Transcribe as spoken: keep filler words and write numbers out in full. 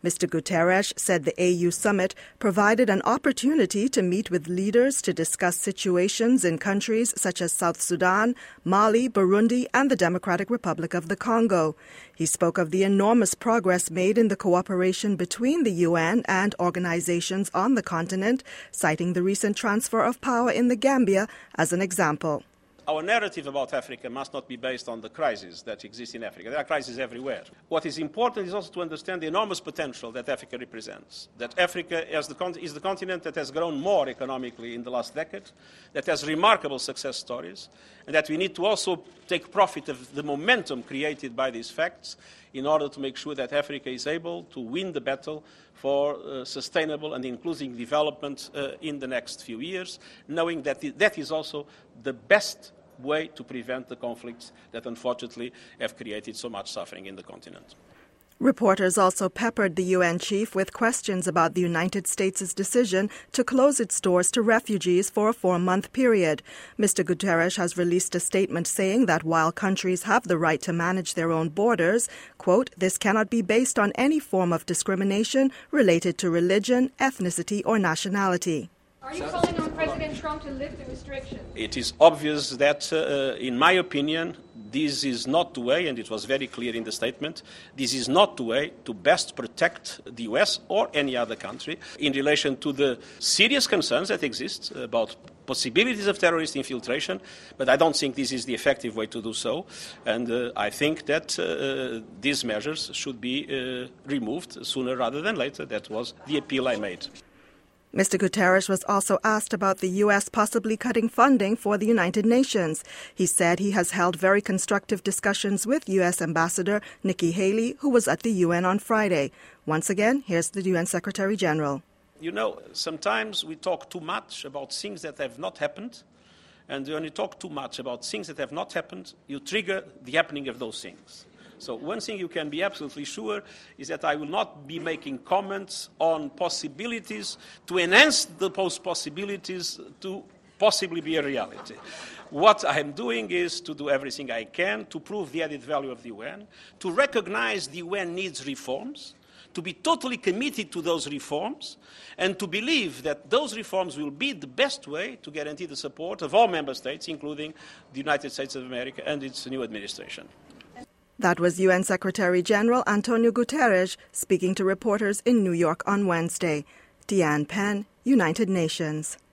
Mister Guterres said the A U summit provided an opportunity to meet with leaders to discuss situations in countries such as South Sudan, Mali, Burundi, and the Democratic Republic of the Congo. He spoke of the enormous progress made in the cooperation between the U N and organizations on the continent, citing the recent transfer of power in the Gambia as an example. Our narrative about Africa must not be based on the crises that exist in Africa. There are crises everywhere. What is important is also to understand the enormous potential that Africa represents, that Africa is the, con- is the continent that has grown more economically in the last decade, that has remarkable success stories, and that we need to also take profit of the momentum created by these facts in order to make sure that Africa is able to win the battle for uh, sustainable and inclusive development uh, in the next few years, knowing that th- that is also the best way to prevent the conflicts that unfortunately have created so much suffering in the continent. Reporters also peppered the U N chief with questions about the United States' decision to close its doors to refugees for a four-month period. Mister Guterres has released a statement saying that while countries have the right to manage their own borders, quote, this cannot be based on any form of discrimination related to religion, ethnicity, or nationality. Are you calling on President Trump to lift the restrictions? It is obvious that, uh, in my opinion, this is not the way, and it was very clear in the statement, this is not the way to best protect the U S or any other country in relation to the serious concerns that exist about possibilities of terrorist infiltration, but I don't think this is the effective way to do so, and uh, I think that uh, these measures should be uh, removed sooner rather than later. That was the appeal I made. Mister Guterres was also asked about the U S possibly cutting funding for the United Nations. He said he has held very constructive discussions with U S Ambassador Nikki Haley, who was at the U N on Friday. Once again, here's the U N Secretary General. You know, sometimes we talk too much about things that have not happened, and when you talk too much about things that have not happened, you trigger the happening of those things. So one thing you can be absolutely sure is that I will not be making comments on possibilities to enhance the post possibilities to possibly be a reality. What I am doing is to do everything I can to prove the added value of the U N, to recognize the U N needs reforms, to be totally committed to those reforms, and to believe that those reforms will be the best way to guarantee the support of all member states, including the United States of America and its new administration. That was U N Secretary General Antonio Guterres speaking to reporters in New York on Wednesday. Deanne Penn, United Nations.